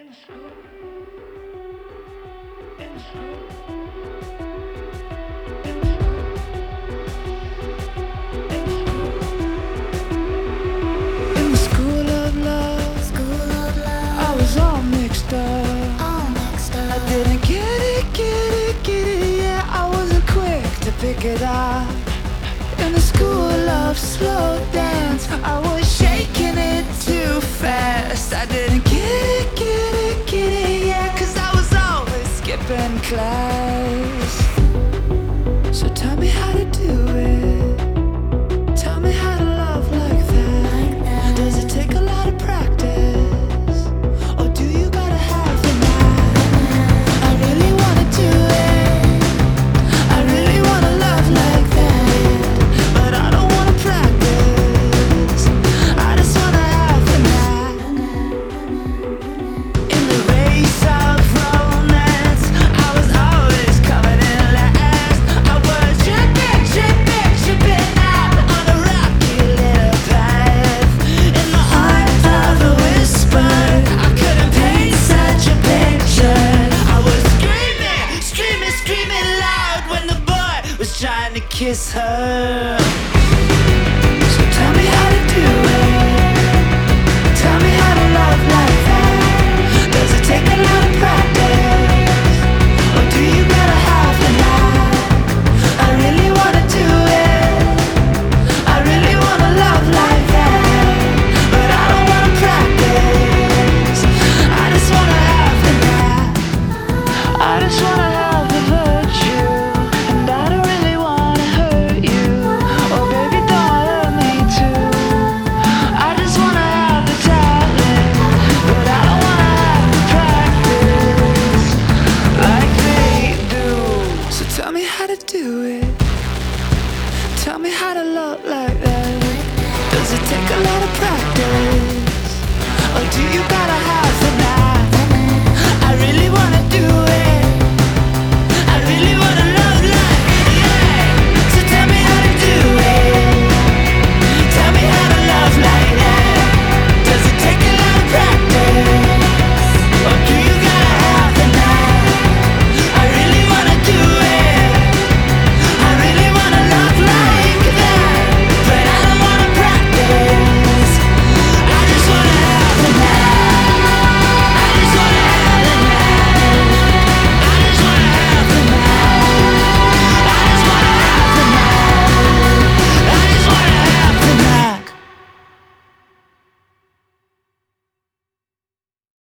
in school, in school, in school, in school. In the school of love, I was all mixed up. I didn't get it, yeah, I wasn't quick to pick it up. In the school of slow dance, I was shaking it too fast. I didn't get it, yeah, 'cause I was always skipping class. So tell me how to do it. Tell me how to love like that. Does it take a lot of practice? Or do you gotta have the knack? I really wanna do it. I really wanna love like that. But I don't wanna practice. I just wanna have the knack. In the race of romance, I was always covered in last. I was tripping out on a rocky little path. In the heart of a whisper, I couldn't paint such a picture. I was screaming loud when the boy was trying to kiss her.